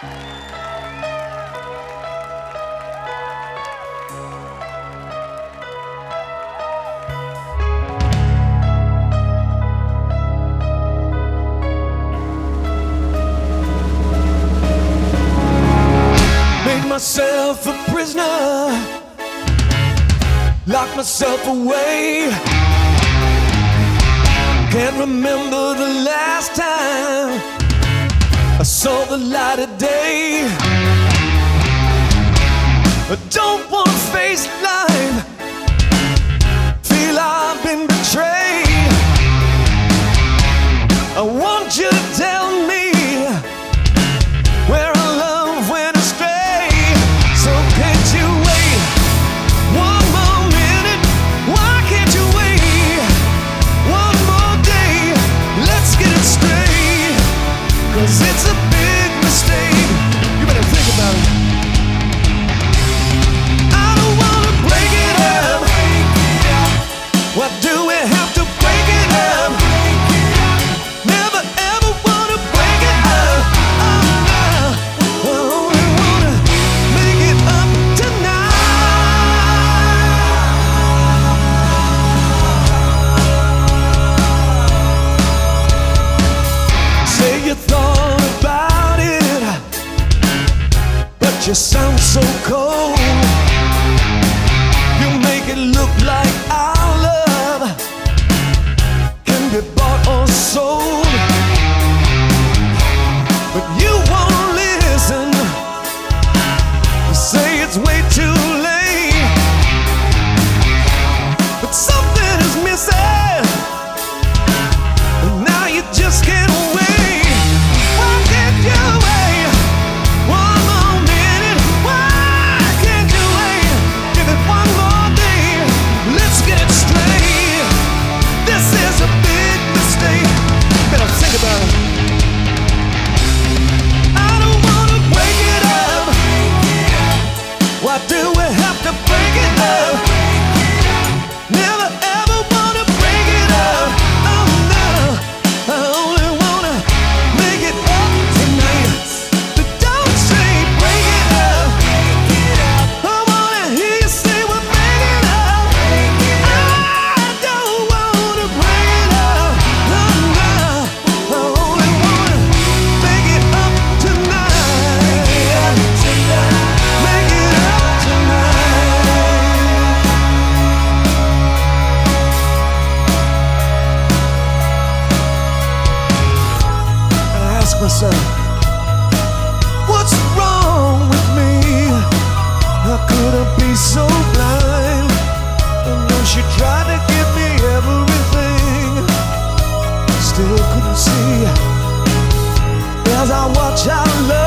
Made myself a prisoner, locked myself away. Can't remember the last time I saw the light of day. I don't want to face life, feel I've been betrayed. I want you to tell me where our love went astray. So can't you wait one more minute? Why can't you wait one more day? Let's get it straight, 'cause it's a big mistake. You better think about it. I don't wanna break it up. Why do we have to break it up? Never ever wanna break it up. Oh no, I only wanna make it up tonight. Say you thought about it, but you sound so cold. You make it look like our love can be bought or sold, but you won't listen. You say it's way too late, but something is missing, and now you just can't wait. Why can't you wait one more minute? Why can't you wait? Give it one more day. Let's get it straight. This is a big mistake. Better think about it. I don't wanna break it up. Why do we have to break it up? Never ever wanna break it up. Oh no, I only wanna make it up tonight. But don't say break it up. I wanna hear you say we're breaking up. I don't wanna break it up. Oh no, I only wanna make it up tonight. Make it up tonight. I ask myself, what's wrong with me? How could I be so blind? I know she tried to give me everything, still couldn't see. As I watch our love